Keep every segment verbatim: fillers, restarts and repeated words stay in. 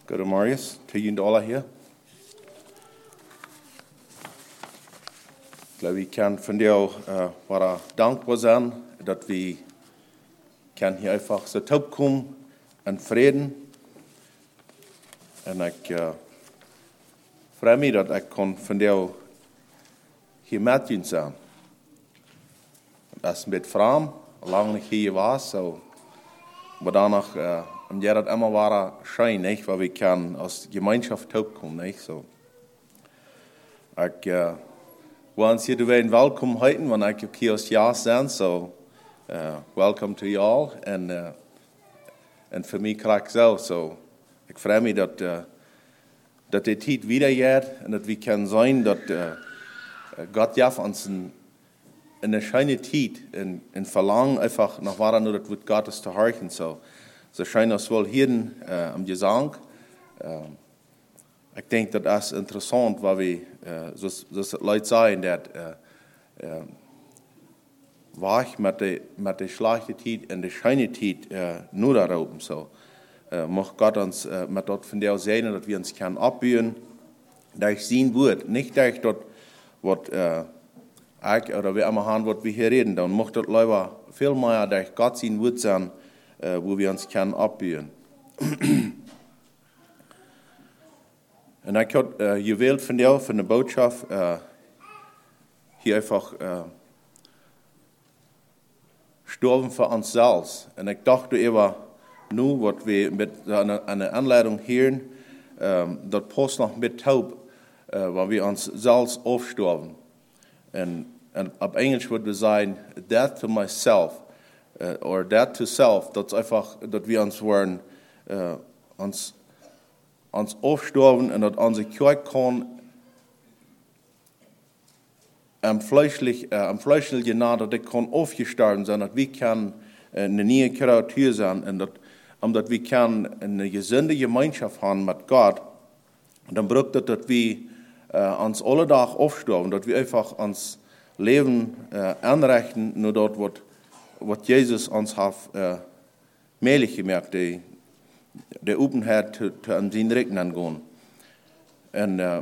Goedemorgen, til jullie alle hier. Ik glaube, ik kan van jou uh, waar dankbaar zijn dat we kan hier einfach zo terugkomen in vrede. En ik uh, vrij me dat ik kon van jou hier met je zijn. Dat is een beetje vreemd, lang niet hier was, so. Maar dan nog, uh, om jij dat immer waar schijn, niet, waar we kan als Gemeinschaft terugkomen, niet, so. Ik uh, wil ons hier weer welkom heten, want ik ook hier als jaar zijn, so uh, welcome to you all. En, uh, en voor mij krijg ik zo, so. Ik vrij me dat, uh, dat de tijd wieder gaat en dat we kan zijn dat uh, Gott jaf ons een in der schönen Zeit, in, in Verlangen einfach nach wahr nur das Wort Gottes zu horchen. So, so scheint es wohl hier äh, am Gesang. Äh, ich denke, das ist interessant, weil wir, äh, so, so Leute sagen, dass äh, äh, wach mit der, mit der schlechten Zeit und der schönen Zeit äh, nur darauf. So, äh, mag Gott uns äh, mit dort von der sehen, dass wir uns können abbühen, durch sein Wort, nicht durch dort, was äh, ich oder wie immer haben, was wir hier reden, dann macht das leider viel mehr durch Gott sein Wort sein, äh, wo wir uns können abbühen. Und ich habe äh, gewählt von dir, von der Botschaft, äh, hier einfach äh, sterben für uns selbst. Und ich dachte immer, nun, was wir mit einer, einer Anleitung hören, äh, das passt noch mit taub, äh, weil wir uns selbst aufsterben. En, en op Engels würde wir sagen, death to myself, uh, or death to self, dat is einfach, dat wir uns wollen, uh, uns, uns aufsterben und dass unsere Kirche kann am fleischlich, uh, am fleischlichen Nahe, dass die kann aufgestorben sein, dass wir kann uh, eine neue Kreatur sein und dass, um, dass wir kann eine gesunde Gemeinschaft haben mit Gott. Und dann braucht das, dass wir Uh, uns alle Tag aufsterben, dass wir einfach uns Leben uh, anrechnen, nur dort, was Jesus uns hat uh, möglich gemacht, die, die Openheit zu, zu an seinen Rechten angehen. Und, uh,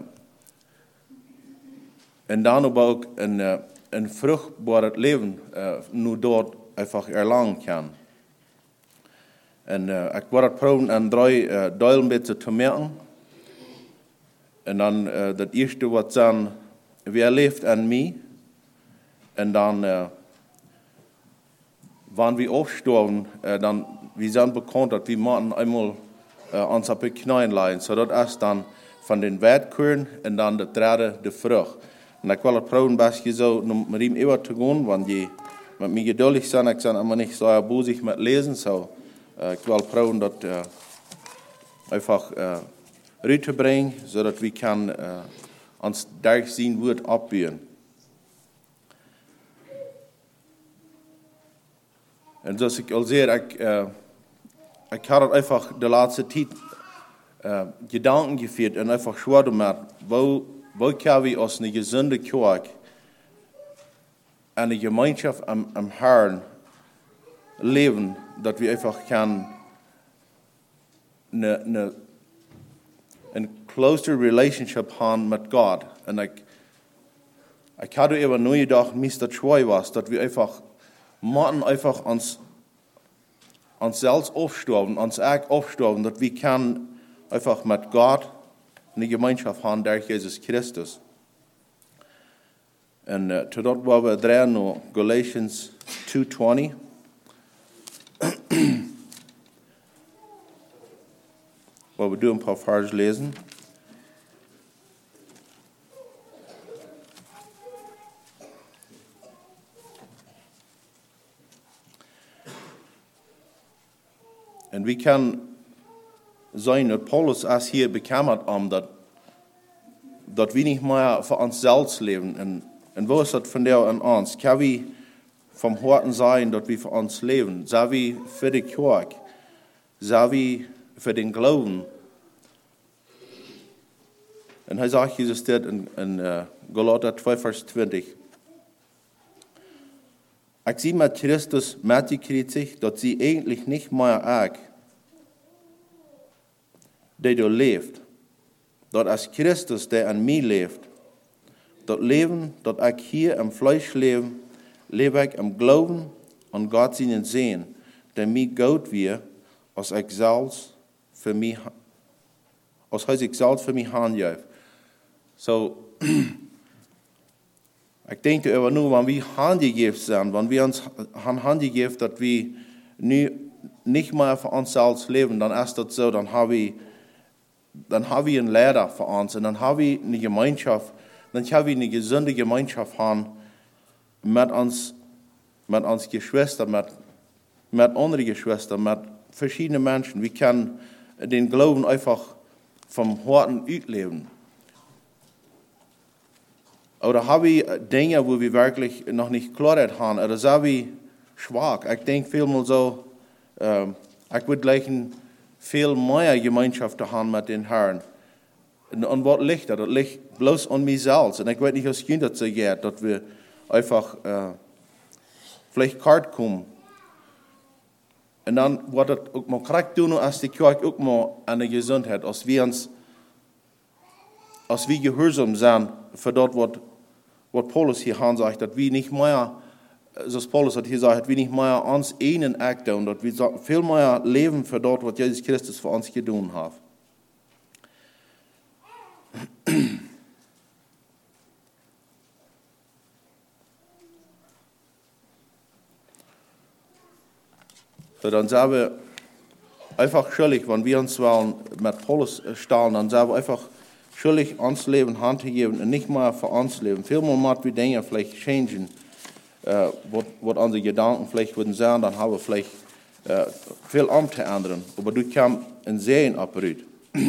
und dann aber auch ein, uh, ein fruchtbares Leben uh, nur dort einfach erlangen kann. Und uh, ich werde probieren, an drei uh, Teilen bitte zu merken. En dan uh, dat eerste wat dan, wer leeft aan mij? En dan, uh, wanneer we opsterven, uh, dan, we zijn bekend dat we moeten eenmaal uh, ons op de knieën leggen. So dat is dan van den Wertkern en dan de derde, de vrucht. En ik wil het proberen best zo met hem even te gaan, want je met mij geduldig zijn, ik ben immer niet zo boezig met lezen. So, uh, ik wil proberen dat uh, einfach uh, te brengen, zodat we kan, uh, ons durch zijn woord opbouwen. En zoals ik al zei, ik, uh, ik had het einfach de laatste tijd uh, Gedanken geführt en einfach schwer gemacht, wo, wo kunnen we als een gezonde kerk en een gemeenschap am, am Herrn leven, dat we einfach kan ne, ne, een closer relationship haben mit Gott. Und ich, ich hatte immer nur gedacht, Mister Troy was, dass wir einfach, müssen einfach uns, uns selbst aufsterben, uns echt aufsterben, dass wir können einfach mit Gott eine Gemeinschaft haben durch Jesus Christus. Und uh, zu dort wollen wir drehen, noch Galatians two twenty. Weil wir ein paar Verse lesen. Und wir können sagen, dass Paulus als hier bekämmert haben, dass, dass wir nicht mehr für uns selbst leben. Und, und wo ist das von der an uns? Können wir vom Herzen sagen, dass wir für uns leben? Sagen wir für die Kirche? Sagen wir für den Glauben? Und hij sagt Jesus dit in, in uh, Galater two, vers twenty. Ich zie met Christus mitgekriegt, dat sie eigentlich nicht mehr ich, die du leeft, dat als Christus, der an mij leeft, dat leven dat ik hier im Fleisch lebe, lebe ik im Glauben an Gott seinen Sehen, der mij gut wir, als ik zelfs für mich, als hij ik zelfs für mich handjuif. So, ik denk erover nu, wanneer we handgegeven zijn, wanneer we ons han handgegeven dat we nu niet meer voor onszelf leven, dan is dat zo, dan hebben we, dan hebben we een leider voor ons en dan hebben we een gemeenschap, dan hebben we een gezonde gemeenschap gaan met ons, met ons Geschwister, met, met andere Geschwister, met verschiedene Menschen. We kunnen den Glauben einfach vom Herzen uitleben. Oder haben wir Dinge, wo wir wirklich noch nicht Klarheit haben, oder sind wir schwach? Ich denke vielmal so, äh, ich würde gleich viel mehr Gemeinschaft haben mit den Herren. Und, und was liegt da? Das liegt bloß an mir selbst. Und ich weiß nicht, was es dazu geht, dass wir einfach äh, vielleicht kalt kommen. Und dann, was das auch mal kriegt, tun, als die Kirche auch mal an der Gesundheit, als wir uns, als wir gehorsam sind, für das, was, was Paulus hier sagt, dass wir nicht mehr, so Paulus hat hier gesagt, dass wir nicht mehr uns einen Akt tun, dass wir viel mehr leben für das, was Jesus Christus für uns getan hat. So, dann sind wir einfach schuldig, wenn wir uns mit Paulus stellen, dann sind wir einfach schuldig, uns Leben Hand zu geben und nicht mehr für uns leben. Vielmal müssen wir Dinge vielleicht changen, äh, was unsere Gedanken vielleicht würden sein, dann haben wir vielleicht äh, viel um zu ändern. Aber du kannst ein Sehen abrühren.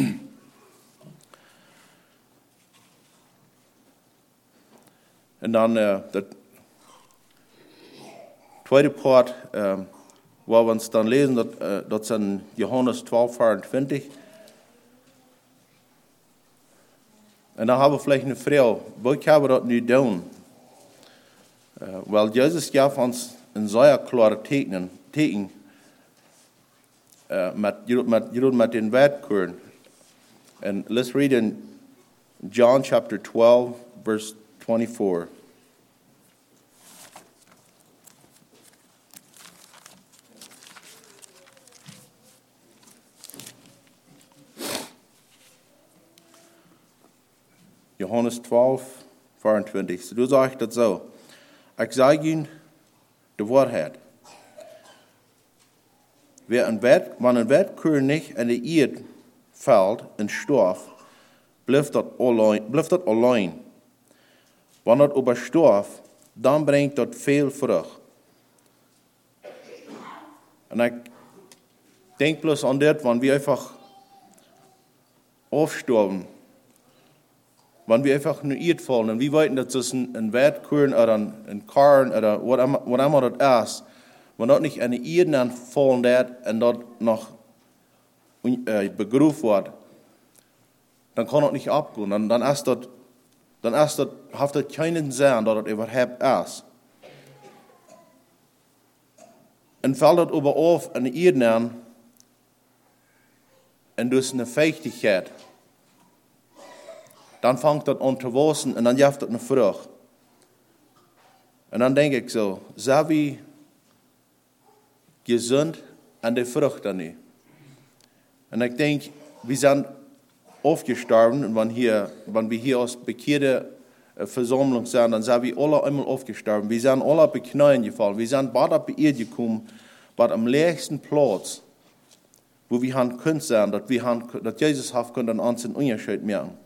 Und dann äh, der zweite Part, äh, wo wir uns dann lesen, das, äh, das sind Johannes zwölf, vierundzwanzig. Und dann haben wir vielleicht eine Frage, wo können wir das nicht tun? Äh, weil Jesus gab uns ein sehr klares Teken, Teken äh, mit, mit, mit den Wertkörnern. Und let's read in John chapter twelve, verse twenty-four. Johannes twelve, vierundzwanzig. So, du sagst das so. Ich sage Ihnen die Wahrheit. Wer ein Wert, wenn ein Wertkörn nicht in die Erde fällt, in Stoff, bleibt das allein. Bleibt das allein. Wenn das aber Stoff, dann bringt das viel Frucht. Und ich denke bloß an das, wenn wir einfach aufsterben, wenn wir einfach nur Erde fallen, und wir wissen, dass es ein, ein Wertkörn oder ein, ein Karren oder was immer das ist, wenn das nicht an die Erde fallen wird und dort noch äh, begraben wird, dann kann das nicht abgehen. Dann, dann ist das, dann ist das, hat das keinen Sinn, dass das überhaupt ist. Und fällt das aber auf an die Erde und durch eine Feuchtigkeit, dann fängt das an zu wachsen und dann gibt das eine Frucht. Und dann denke ich so, sind wir gesund an die Frucht dann nicht? Und ich denke, wir sind aufgestorben, und wenn, hier, wenn wir hier aus bekehrte Versammlung sind, dann sind wir alle einmal aufgestorben. Wir sind alle bei Knien gefallen. Wir sind beide bei ihr gekommen, bei am letzten Platz, wo wir haben können sein, dass wir haben, dass Jesus hat können uns einen Unterschied machen.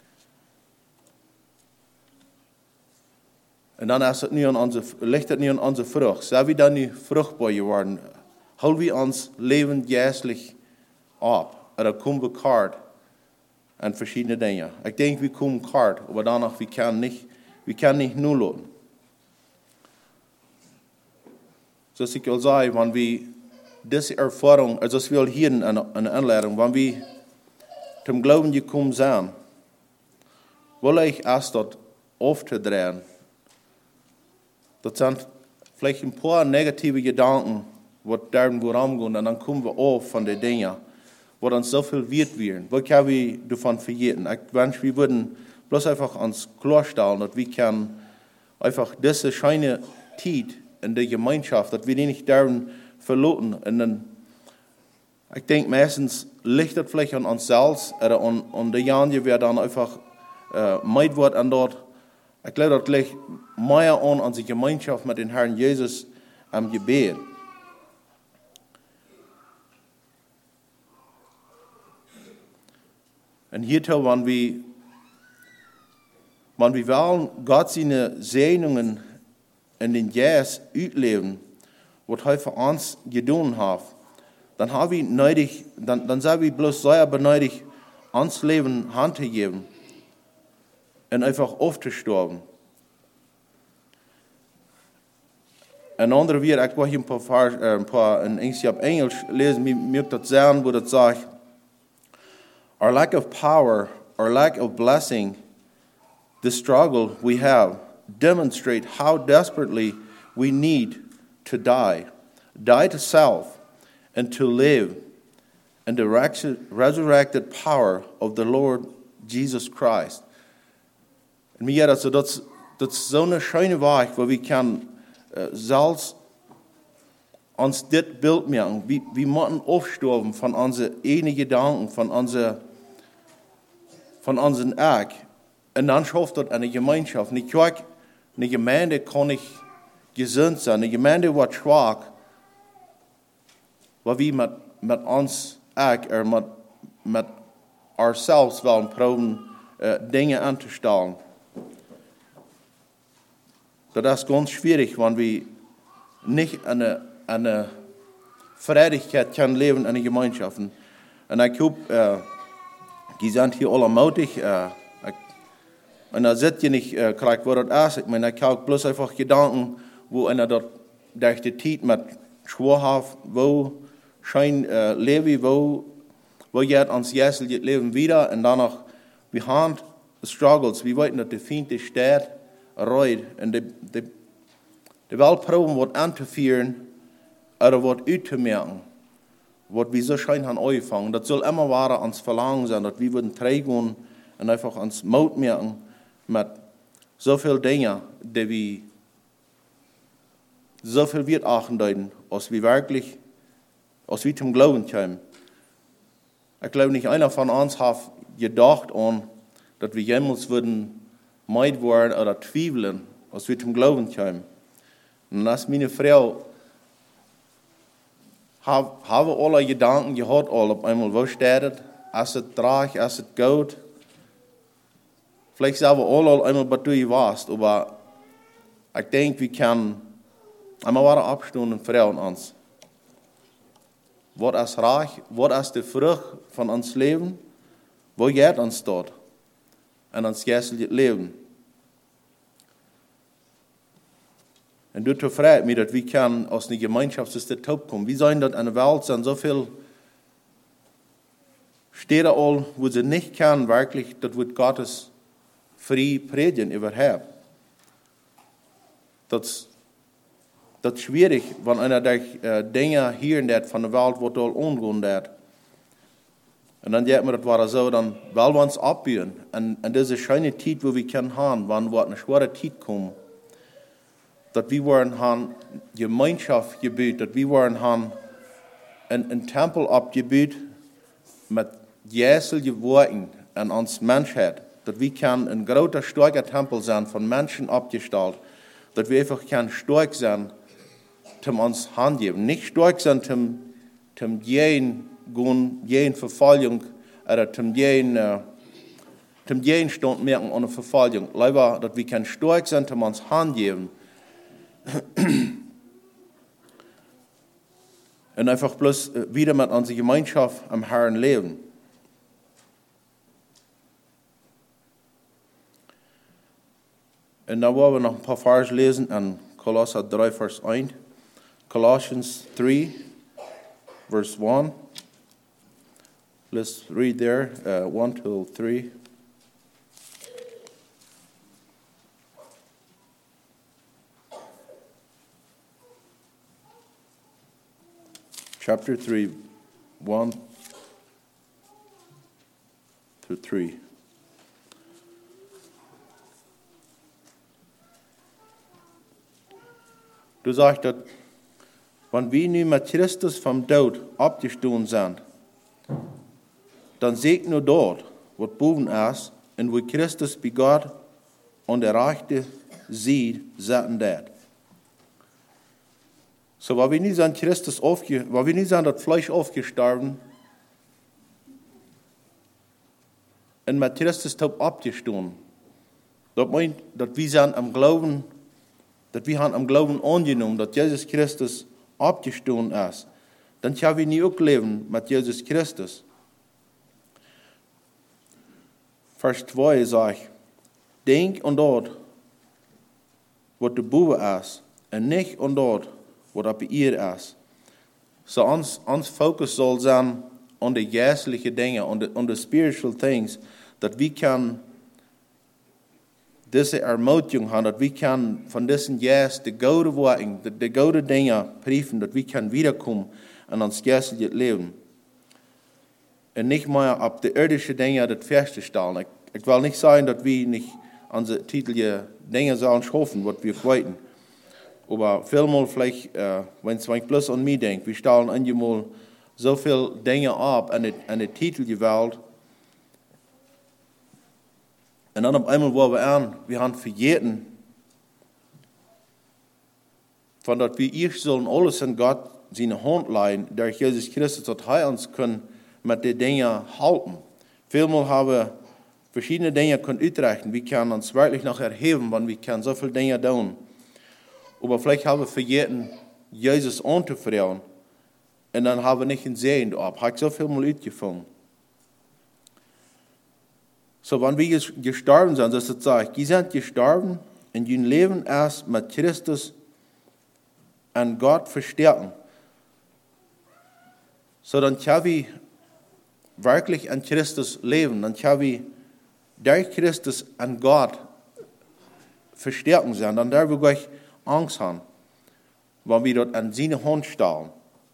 Und dann ist es nicht an unsere, liegt es nicht an unsere Frucht. Sind wir dann nicht fruchtbar geworden? Holen wir uns Leben geistlich ab? Oder kommen wir kalt an verschiedene Dinge? Ich denke, wir kommen kalt, aber danach, wir können nicht, wir können nicht nur lassen. So, ich will sagen, wenn wir diese Erfahrung, also das will hier eine, eine Anleitung, wenn wir zum Glauben gekommen sind, will ich erst dort aufzudrehen. Das sind vielleicht ein paar negative Gedanken, die da wo rumgehen, und dann kommen wir auf von den Dingen. wo uns so viel wert wären. Was können wir davon vergessen? Ich wünsche, wir würden bloß einfach ans klarstellen, dass wir können einfach diese schöne Zeit in der Gemeinschaft, dass wir die nicht darin verloren. Und dann, ich denke, meistens liegt das vielleicht an uns selbst oder an, an der Jahre, wer dann einfach äh, meid wird an dort. Ich glaube, das liegt mehr an, an die Gemeinschaft mit dem Herrn Jesus am Gebet. Und hier, wenn wir, wenn wir wollen, Gott seine Segnungen in den Jahren ausleben, was er für uns getan hat, dann haben wir nötig, dann, dann sind wir bloß sehr benötigt, uns Leben Hand zu geben und einfach aufzustorben. Ein anderer wird, ich wollte hier ein paar, äh, ein paar in Englisch lesen, mir möchte das sagen, wo das sagt, our lack of power, our lack of blessing, the struggle we have, demonstrate how desperately we need to die. Die to self and to live in the resurrected power of the Lord Jesus Christ. Und mir also, das, das ist so eine schöne Weg, wo wir können äh, selbst uns das Bild machen. Wir, wir müssen aufsterben von unseren eigenen Gedanken, von unseren von unseren Eck. Und dann schafft das eine Gemeinschaft. Nicht klar, eine Gemeinde kann nicht gesund sein. Eine Gemeinde wird schwach, weil wir mit, mit uns Eck, oder mit, mit ourselves wollen proben, äh, Dinge anzustellen. Das ist ganz schwierig, wenn wir nicht eine, eine Freudigkeit können leben in einer Gemeinschaft. Und ich glaube, äh, die sind hier alle mutig. Äh, ich, und da sitzt ihr nicht, äh, gleich, wo das ist. Ich meine, ich habe bloß einfach Gedanken, wo einer dort durch die Zeit mit Schwurhaft, wo schein äh, lebe, wo, wo jetzt ans Jessel leben wieder. Und danach, wir haben Struggles, wir wissen, dass der Feind steht, reut. Und die, die, die Welt proben, was anzuführen, oder was auszumerken. Was wir so schön haben angefangen. Das soll immer weiter ans Verlangen sein, dass wir würden trägen und einfach ans Mut merken mit so vielen Dingen, die wir so viel Wert achten deuten, als wir wirklich, als wir zum Glauben kommen. Ich glaube, nicht einer von uns hat gedacht an, dass wir jemals würden meid werden oder zweifeln, als wir zum Glauben kommen. Und als meine Frau haben alle Gedanken gehabt, all auf einmal, wo steht es, ist es trag, ist es gut. Vielleicht sagen wir alle auf einmal, was du warst, aber ich denke, wir können einmal weiter abstehen und fragen uns. Was ist reich, was ist die Frucht von uns Leben, wo geht uns dort in uns geistliches Leben? Und das freut mich, dass wir können aus einer Gemeinschaft aus der Top kommen. Wir sollen dort in der Welt sind so viele Städte all, wo sie nicht können, wirklich, das wird Gottes frei predigen überhaupt. Das, das ist schwierig, wenn einer durch äh, Dinge hören hat von der Welt, was all umgehen hat. Und dann sagt man, das war so, dann wollen wir uns abbauen. Und, und diese schöne Zeit, wo wir können haben, wenn wir eine schwere Zeit kommen, dass wir waren haben Gemeinschaft gebaut, dass wir waren haben ein, ein Tempel abgebaut mit Jesel geworden an uns Menschheit, dass wir können ein großer, starker Tempel sein, von Menschen abgestellt, dass wir einfach können stark sein, zum uns Hand geben, nicht stark sein, zum, zum jeden gehen, jeden Verfolgung oder zum jeden, äh, zum jeden Stand merken ohne Verfolgung. Lieber, dass wir können stark sein, zum uns Hand geben. Und einfach bloß wieder mit unserer Gemeinschaft am Herrn leben. Und dann wollen wir noch ein paar Verse lesen an Kolosser drei, Vers eins. Colossians three, verse one. Let's read there, uh, one to three. Chapter three, one zu drei. Du sagst, dass wenn wir nu mit Christus vom Tod abgestoßen sind, dann seht nur dort, was boven ist, und wo Christus bei Gott an der rechten Seite sitzen wird. So, weil wir nicht sind Christus aufge, weil wir nicht sind das Fleisch aufgestorben und mit Christus top abgestoßen, das meint, dass wir sind am Glauben, dass wir haben am Glauben angenommen, dass Jesus Christus abgestoßen ist, dann können wir nicht auch leben mit Jesus Christus. Vers zwei sagt, denk an dort, was de boven ist, und nicht an dort, was op ihr ist. So ons, ons focus soll sein an die geistlichen Dinge, an die, an die spiritual things, dass wir kann diese Ermutigung haben, dass wir kann von diesen Geist die gute Worte, die, die gute Dinge prüfen, dass wir kann wiederkommen an uns geistliches Leben. Und nicht mehr auf die irdischen Dinge das feststellen. Ich, ich will nicht sagen, dass wir nicht an die Titel Dinge sollen schaffen, was wir wollten. Aber vielmal vielleicht, äh, wenn es bloß an mich denkt, wir stellen einmal so viele Dinge ab an den Titel gewählt. Und dann auf einmal wollen wir an, wir haben vergessen, von dass wir ich sollen alles in Gott seine Hand leihen, durch Jesus Christus, dass er uns können mit den Dingen halten. Vielmal haben wir verschiedene Dinge können uitrechnen. Wir können uns wirklich noch erheben, wenn wir können so viele Dinge tun. Aber vielleicht haben wir vergessen, Jesus anzufragen. Und dann haben wir nicht gesehen, ab. Habe ich so viel mal uitgefunden. So, wenn wir gestorben sind, das ist sagt, die sind gestorben und ihr Leben erst mit Christus an Gott verstärken. So, dann können wir wirklich an Christus leben. Dann können wir durch Christus an Gott verstärken sein. Dann darf wir gleich Angst haben, wenn wir dort an seine Hand stellen.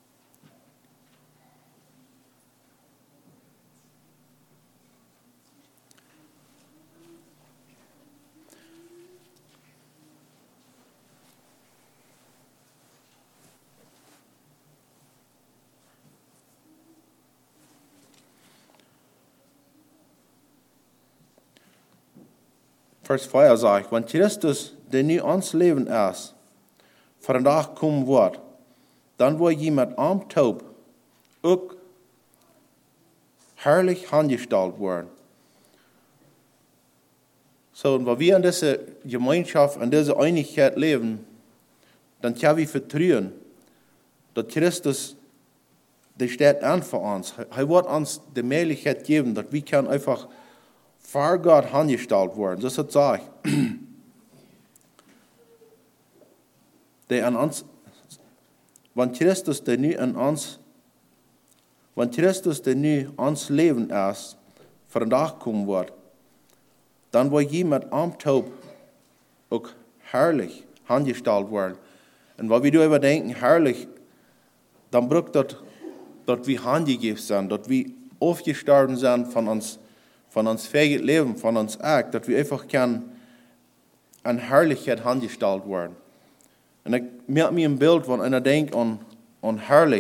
Vers vier sagt, wenn Christus, der nu ons Leben ist, vandaag kommen wird, dann wird jemand am Taub auch herrlich angestellt werden. So, und wenn wir in dieser Gemeinschaft, in dieser Einigkeit leben, dann können wir vertrauen, dass Christus, der steht an für uns. Er wird uns die Möglichkeit geben, dass wir können einfach vor Gott angestellt werden. Das ist das. Der an uns, wenn Christus der nu an uns, wenn Christus der nu ans Leben ist, vandaag kommen wird, dann wird jemand am Taub auch herrlich angestellt werden. Und wenn wir darüber denken, herrlich, dann braucht das, dass wir angegeben sind, dass wir aufgestorben sind von uns, von uns fähigen Leben, von uns Akt, dass wir einfach kann an Herrlichkeit angestellt werden. Und ich merke mir ein Bild, wenn einer denkt an, an herrlich.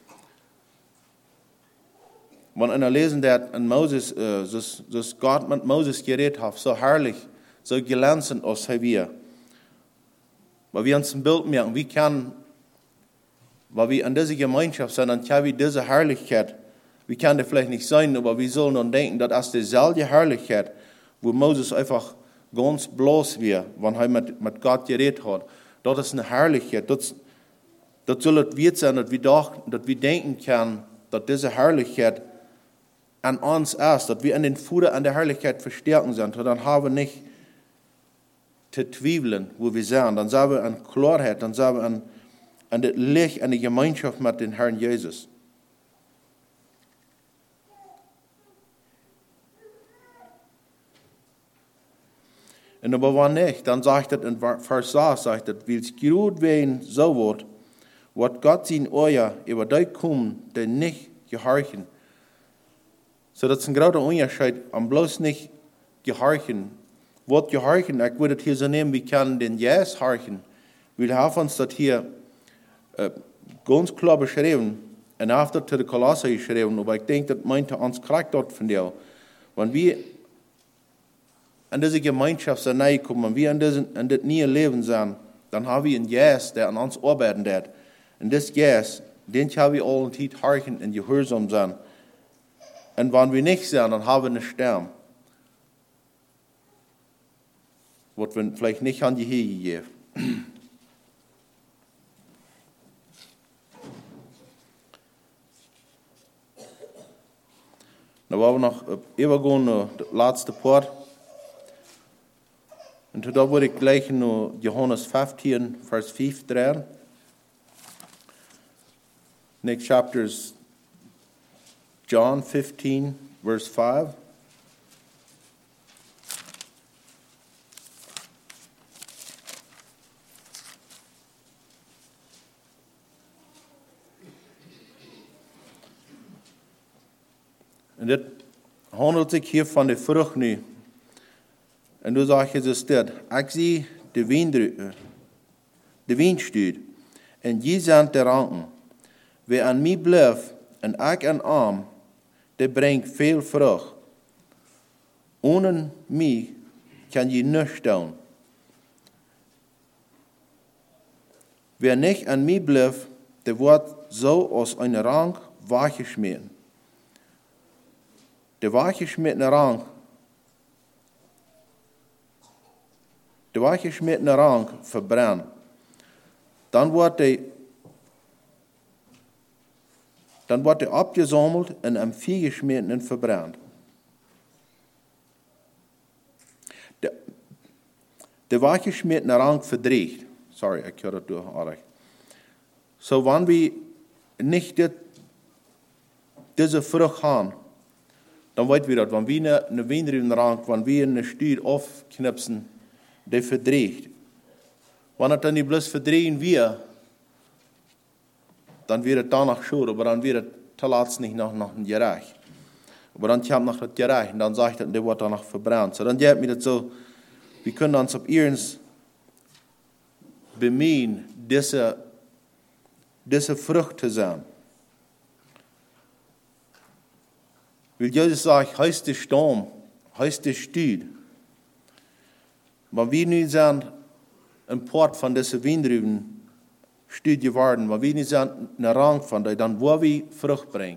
Wenn einer lesen, der an Moses, äh, dass, dass Gott mit Moses geredet hat, so herrlich, so glänzend als er wir. Weil wir uns ein Bild merken, wie kann, weil wir an dieser Gemeinschaft sind, dann können wir diese Herrlichkeit, wir können das vielleicht nicht sein, aber wir sollen dann denken, dass das dieselbe Herrlichkeit, wo Moses einfach ganz bloß war, wenn er mit, mit Gott geredet hat. Das ist eine Herrlichkeit. Das, das soll es wert sein, dass wir, doch, dass wir denken können, dass diese Herrlichkeit an uns ist, dass wir an den Fuder an der Herrlichkeit verstärken sind. Und dann haben wir nicht zu zweifeln, wo wir sind. Dann sind wir an Klarheit, dann sind wir an, an das Licht, an die Gemeinschaft mit dem Herrn Jesus. Und aber wenn nicht, dann sagt es in Vers sechs, sagt es, weil es gut werden so wird, wird Gott sein Euer über die kommen, die nicht gehorchen. So, das ist ein großer Unterschied, am bloß nicht gehorchen. Wort gehorchen, ich würde es hier so nehmen, wir können den Yes horchen. Wir haben uns das hier äh, ganz klar beschrieben und after zu den Kolosser geschrieben, aber ich denke, das meinte uns korrekt dort von dir. Wenn wir in diese Gemeinschaft so nahe kommen, wenn wir in, diesen, in das neue Leben sind, dann haben wir einen Yes, der an uns arbeiten wird. Und das Yes, den haben wir alle Zeit horchen und gehorsam sein. Und wenn wir nicht sind, dann haben wir eine Stern. Was wir vielleicht nicht an die Hege geben. Dann wollen wir noch übergehen, der letzte Part. Und da würde ich gleich nur Johannes fünfzehn, Vers fünf drehen. Next chapter is John fifteen, verse five. Und das handelt sich hier von der Frucht nu. Und du sagst es dit, ik zie de wien, de wienstuud, en je zijn de ranken. Wie aan mij blijft, en ik aan hem, die brengt veel vrucht. Ohne mij kan je nichts doen. Wer nicht an mij blijft, der wordt zo als een rank weggeschmeten. De weggeschmetene rank, de weggeschmetene rank verbrennt. Dann wordt hij, dan wordt hij abgesammelt en am Vieh geschmeten en verbrannt. De, de weggeschmetene rank verdreht. Sorry, ik heb dat door. So, wenn wir nicht dit, diese Frucht haben, dann weten wir das, wenn wir eine Weinreben-Rank, wenn wir eine Stuhl aufknipsen, die verdreht. Wenn es dann nicht bloß verdrehen wir, dann wird es danach schon, aber dann wird es zuletzt nicht noch, noch ein Gerecht. Aber dann kommt noch das Gerecht und dann sagt er, der wird danach verbrannt. So, dann geht mir das so, wir können uns auf ihrens bemühen, diese, diese Frucht zu sein. Weil Jesus sagt, heißt der Sturm, heißt der Stuhl. Wenn wir nicht sind, ein Port von diesen Weinreben Stuhl geworden, wenn wir nicht sind, eine Rang von dir, dann wo wir Frucht bringen.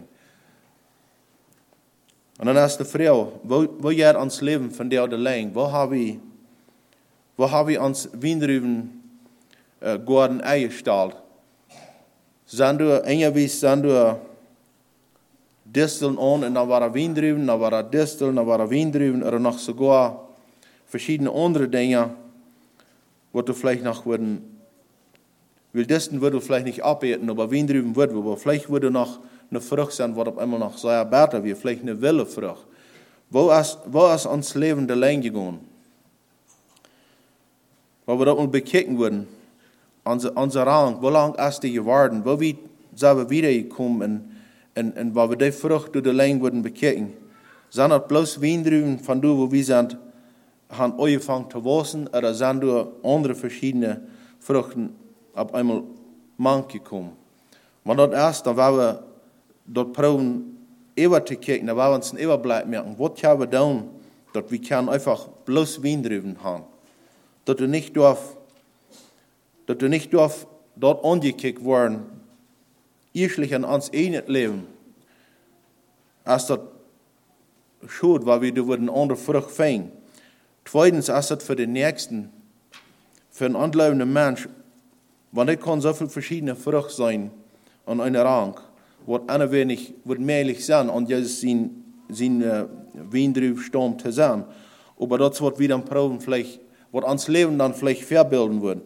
Und dann ist die Frau, wo, wo geht uns Leben von der allein? Wo haben wir, wo haben wir uns Weinreben äh, Garten eingestellt? Sind du, irgendwie sind du, Disteln an und dann war er Weinreben, dann war er Disteln, dann war er Weinreben oder noch sogar verschiedene andere Dinge, wo du vielleicht noch würden, weil Disteln würde vielleicht nicht abeten, aber Weinreben würde, aber vielleicht würde noch eine Frucht sein, wo auf einmal noch sehr besser wird, vielleicht eine Willefrucht. Wo ist, wo ist uns Leben allein gegangen? Wo wir das mal bekicken würden, unser, unser Rang, wo lang ist die geworden, wo wir selber wiedergekommen und En, en waar we die vrucht door de lijn worden bekijken, zijn dat bloos wijndruwen van door wo we zijn gaan aangevangen te wassen, oder zijn door andere verschillende vruchten op eenmaal man gekomen. Want dat eerst, dan waren we dat proben even te kijken, dan waren we ons een even blij merken, wat gaan we doen, dat we kan einfach bloos wijndruwen gaan. Dat we niet durf, dat we niet durf dort angekickt worden, eerlijk aan ons eigen leven. Als dat schuld, waar we door een andere vrucht vinden. Tweitens, als dat voor de nächsten, voor een ongelovende mens, want er kan zoveel verschillende vrucht zijn aan een rank, wat een wenig, wat meerlijk zijn, en Jezus zijn, zijn uh, Wijndruwstam te zijn. Maar dat is wat we dan proben, vielleicht, wat ons leven dan vielleicht verbeelden wordt.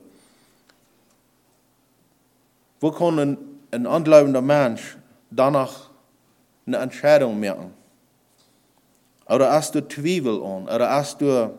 Wo kan een Een ongelovende mens danach eine Entscheidung merken. Oder hast du Zweifel an? Oder hast du,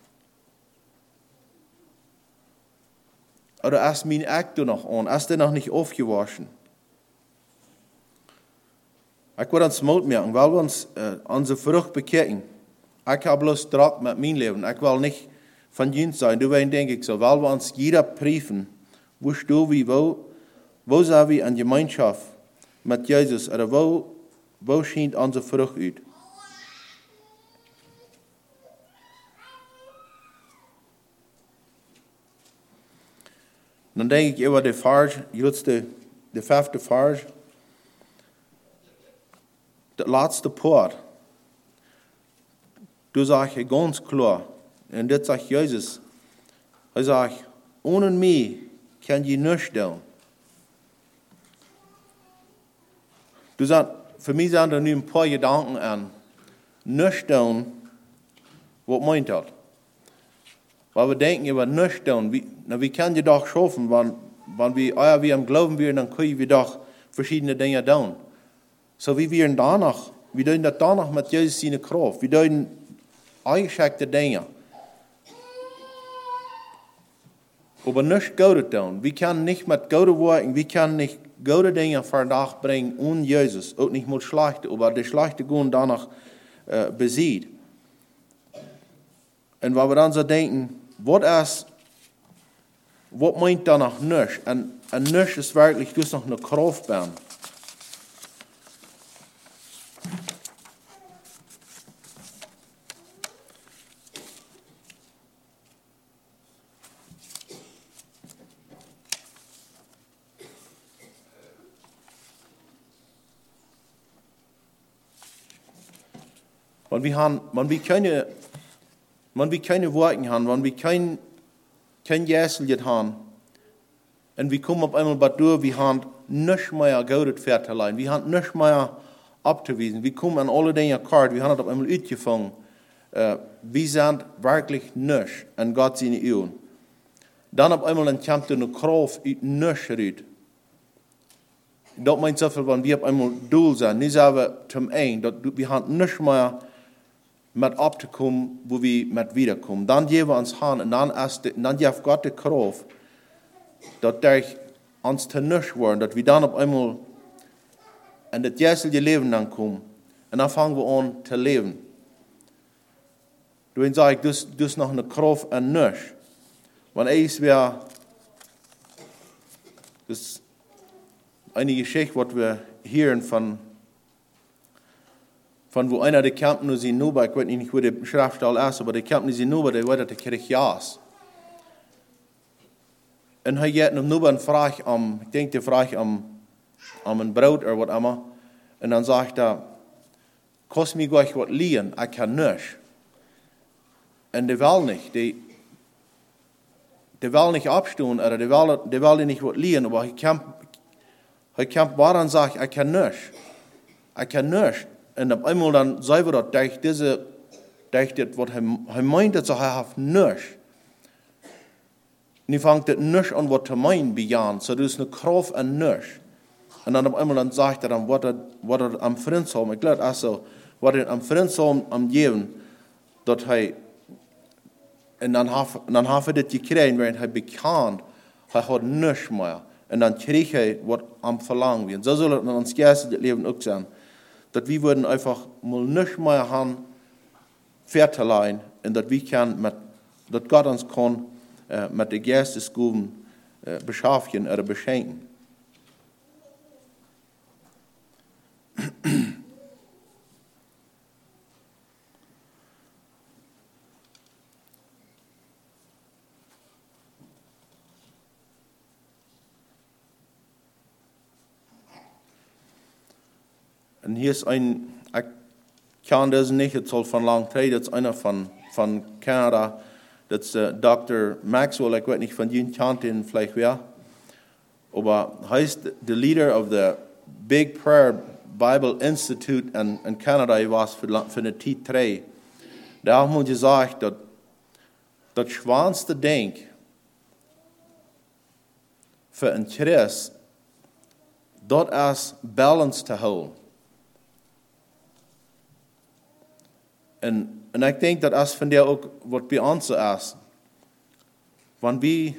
oder hast mein Akt noch an? Hast du noch nicht aufgewaschen? Ik wil ons moed merken, weil wir uns uh, onze vrucht bekijken. Ik heb bloß druk met mijn leven. Ik wil niet van dienst zijn. Deswegen denk ik so, weil wir uns jeder prüfen, wo stehen wir, wo, wo sind wir in Gemeinschaft mit Jesus, oder wo, wo scheint onze vrucht uit. Dan denk ik over de vers, juist de, de vijfde vers, de laatste poort. Du sagst je ganz klar, und das sagt Jesus, er sagt, ohne mich kann je nichts tun. Du sagst, für mich sind da nur ein paar Gedanken an, nichts tun, was meint das? Weil wir denken über nichts tun, wie, na, wie kann je doch schaffen, wenn, wenn wir, ah, wir am Glauben wären, dann können wir doch verschiedene Dinge tun. So wie wir danach, wir tun das danach mit Jesus seine Kraft, wir tun eingeschränkte Dinge. Aber nicht gute tun. Wir können nicht mit guten Worten, wir können nicht gute Dinge verdach bringen ohne Jesus, auch nicht mit schlechte, aber die schlechte Grund danach äh, besiegt. Und wenn wir dann so denken, was ist, was meint danach nicht? Und, und nicht ist wirklich, du hast noch eine Kraft werden. Wenn wir, haben, wenn wir keine, wenn wir keine Worte haben, wenn wir kein, kein Jäsel haben, und wir kommen auf einmal bei durch, wir haben nichts mehr Geld verteilen, wir haben nichts mehr abzuweisen, wir kommen an alle Dinge kalt, wir haben das auf einmal ausgefangen, äh, wir sind wirklich nichts an Gott seine Augen. Dann auf einmal dann kommt eine Kraft aus nichts raus. Das meint so viel, wenn wir auf einmal Duel sind, nicht aber zum einen, wir haben nichts mehr mit abzukommen, wo wir mit wiederkommen. Dann geben wir uns Hand und dann, erst, dann gibt Gott die Kraft, dass durch uns zu nichts werden, dass wir dann auf einmal in das jetzige Leben dann kommen und dann fangen wir an zu leben. Du sagst, das ist noch eine Kraft an nichts. Wenn ich wäre, das ist eine Geschichte, was wir hören von Von wo einer der Kämpfen nur sie nur, ich weiß nicht, wo der Schriftstall ist, aber der Kämpfen sie nur, der war der Kirche Jas. Und er geht nur eine Frage am, ich denke, die Frage am, am ein Brot oder was immer. Und dann sagt er, kannst du mir gleich was liehen? Ich kann nicht. Und der will nicht, der, der will nicht abstehen, oder der will, der will nicht was liehen, aber er kämpft, er kämpft wahr und sagt, ich kann nicht. Ich kann nicht. Und auf einmal dann sagen wir das, durch diese, durch das, was er, er meint, dass er hat nichts. Und er fängt das nicht an, was er meint, bejahen. So, das ist eine Kraft an nichts. Und dann auf einmal dann sagt er dann, was er, was er am Friendsheim, ich glaube, also, was er am Friendsheim am Geben, dass er, und dann hat, dann hat er das gekriegt, während er bekannt, er hat nichts mehr. Und dann kriegt er, was am Verlangen wird. So soll es in uns geistlichen Leben auch sein. Dass wir würden einfach mal nicht mehr haben, verteilen, und dass wir können, mit, dass Gott uns kann, äh, mit den Geistesgaben äh, beschaffen oder beschenken. Und hier ist ein, ich kann das nicht, das soll von lang Zeit, das ist einer von, von Kanada, das ist uh, Doktor Maxwell, ich weiß nicht, von Ihnen kennt ihn vielleicht wer, aber heißt der Leader of the Big Prayer Bible Institute in, in Kanada, ich war für, für eine T drei. Da haben wir gesagt, dass das schwanste Denk für ein Christ, dort ist Balance zu holen. En, en ik denk dat als van der ook wat bij ons is, wenn wir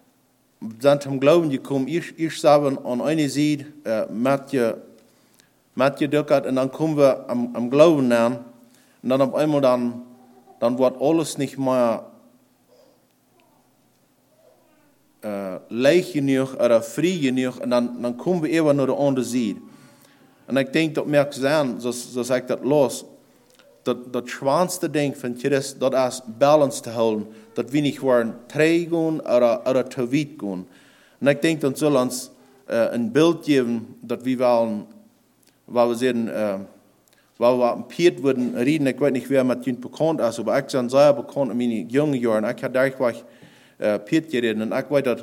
sind zum Glauben gekommen, ich, ich sage an einer Seite, äh, mit, je, mit gedückert und dann kommen wir am, am Glauben an und dann auf einmal dann, dann wird alles nicht mehr äh, leicht genug oder frei genug und dann, dann kommen wir eben nach der anderen Seite. Und ich denke, das merkt sein, so, so sagt das los, das, das schwanste Ding von Christus, das ist Balance zu halten, dass wir nicht wollen träge gehen oder, oder zu weit gehen. Und ich denke, dann soll uns äh, ein Bild geben, dass wir wollen, weil wir sehen, äh, weil wir am Piet würden reden, ich weiß nicht, wer mit ihnen bekannt ist, aber ich bin sehr bekannt in meinen jungen Jahren. Ich habe dadurch äh, Piet geredet und ich weiß, dass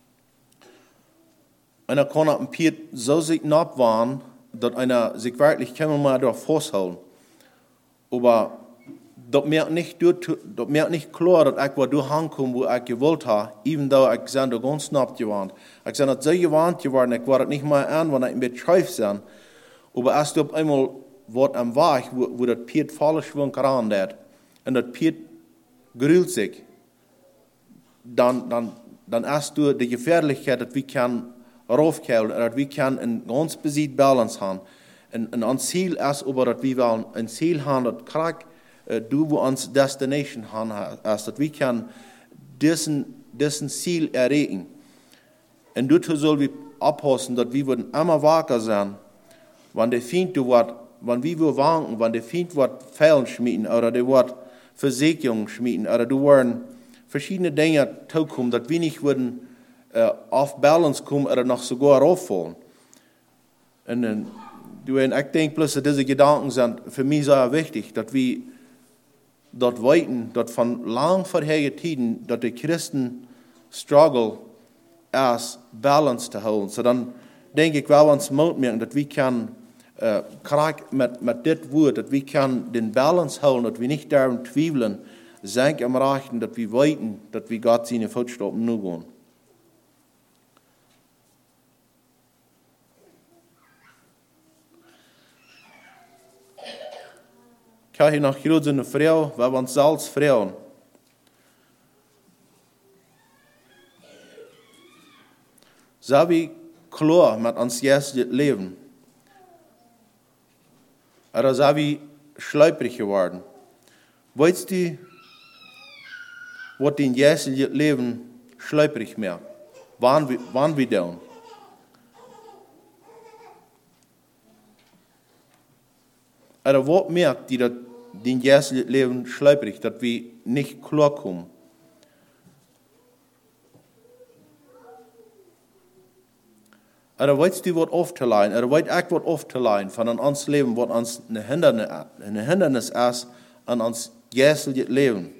einer kann am Piet so sich knapp waren, dass einer sich wirklich keinen mal darauf festhalten. Aber das merkt nicht, das merkt nicht klar, dass ich da ankomme, wo ich gewollt habe, even though ich da ganz knapp gewarnt. Ich bin so gewarnt geworden, ich war das nicht mal an, wenn ich ein bisschen schreif bin. Aber erst auf einmal wird am Weg, wo, wo das Piet voller Schwung ran hat, und das Piet gerühlt sich, dann, dann, dann hast du die Gefährlichkeit, dass wir können raufkommen, dass wir können ein ganz besiegt Balance haben. Und, und ein Ziel ist aber, dass wir wollen ein Ziel haben, das kriegt, äh, du, wo uns Destination haben, ist, dass wir können diesen, diesen Ziel erreichen. Und dazu soll wir abpassen, dass wir immer wacker sein, wenn der Feind wird, wenn wir wanken, wenn der Feind wird Fällen schmieden, oder der wird Versicherungen schmieden, oder du werden verschiedene Dinge zukommen, dass wir nicht würden, uh, auf Balance kommen oder noch sogar rauffallen. Und, und, und ich denke bloß, dass diese Gedanken sind für mich sehr wichtig, dass wir dort weiten, dass von lang vorherigen Tiden, dass die Christen struggle, als Balance zu halten. So dann denke ich, wir uns Mut merken, dass wir können, uh, mit, mit dem Wort, dass wir können den Balance halten, dass wir nicht daran zweifeln, sind am Rechten, dass wir weiten, dass wir Gott seine Fußstapfen nur gehen. Ich habe hier noch gerade eine Frau, wir waren selbst Frauen. So wie klar mit uns jetzt leben. Oder so wie schleuprig geworden. Weißt du, was dein jetzt Leben schleuprig macht? Wann wir, wann wir down? Oder was merkt die, dass dein jetzt Leben schleuprig, dass wir nicht klar kommen? Oder weißt du, was aufzuleihen? Oder weißt ich, was aufzuleihen von uns Leben, was uns ein Hindernis, ein Hindernis ist an uns jetzt Leben?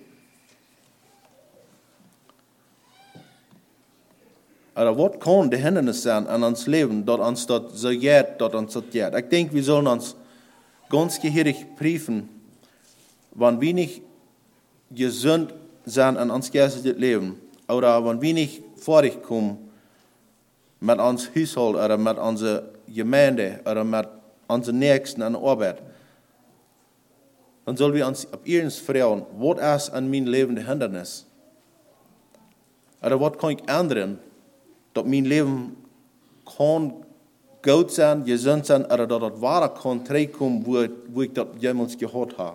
Oder was kann der Hindernis sein an uns Leben, dass uns das so geht, dass uns das geht? Ich denke, wir sollen uns ganz gehörig prüfen, wenn wir nicht gesund sind an uns geistliches Leben, oder wenn wir nicht vorig kommen mit uns Haushalt oder mit unserer Gemeinde oder mit unseren Nächsten an der Arbeit, dann sollen wir uns ab ihrens fragen, was ist an meinem Leben der Hindernis? Oder was kann ich ändern, dass mein Leben kann gut sein, gesund sein, oder dass das wahre kann zurückkommen, wo, wo ich das jemals gehört habe.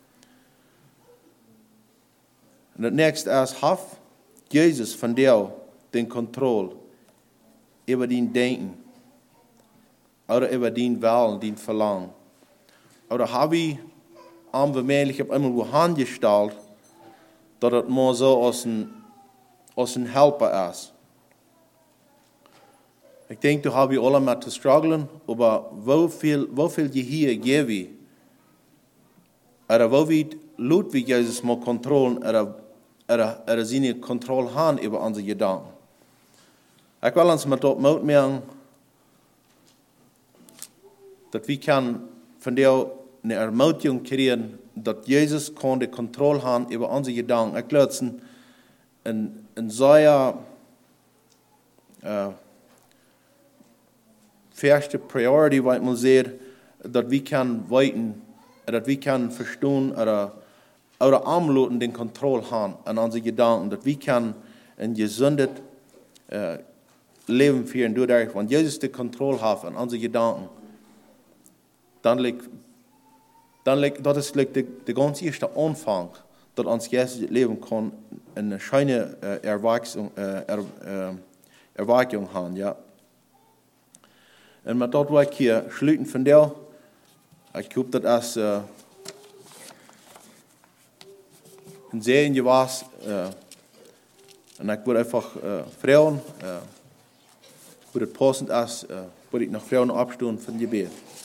Und das nächste ist, hat Jesus von dir den Kontrolle über dein Denken oder über dein Willen, dein Verlangen. Oder habe ich anbemählich auf einmal wo angestellt, dass das mal so als ein, als ein Helfer ist. Ich denke, da habe ich alle mit zu strugglen, aber wie viel, wie viel Gehör gebe ich? Oder wie weit laut wie Jesus mal Kontrollen oder, oder, oder seine Kontrolle haben über unsere Gedanken? Ich will uns mit dort Mut machen, dass wir kann von der eine Ermutigung kriegen, dass Jesus kann die Kontrolle haben über unsere Gedanken. Ich glaube, es ist ein, ein sehr äh, erste Priority, was man sieht, dass wir können weiten, dass wir können verstehen oder, oder anlassen, den Kontrolle haben an unsere Gedanken, dass wir können ein gesundes äh, Leben führen, dadurch, wenn Jesus die Kontrolle hat an unsere Gedanken, dann liegt, dann liegt, das ist liegt der, der ganz erste Anfang, dass uns Jesus Leben kann eine schöne äh, Erwachsung, äh, er, äh, Erweiterung haben, ja. Und mit dort will ich hier schließen von der, ich glaube, das als äh, ein Sehen was, äh, und ich würde einfach äh, Frauen, äh, wo das passend ist, äh, würde ich nach Frauen abstehen von Gebet.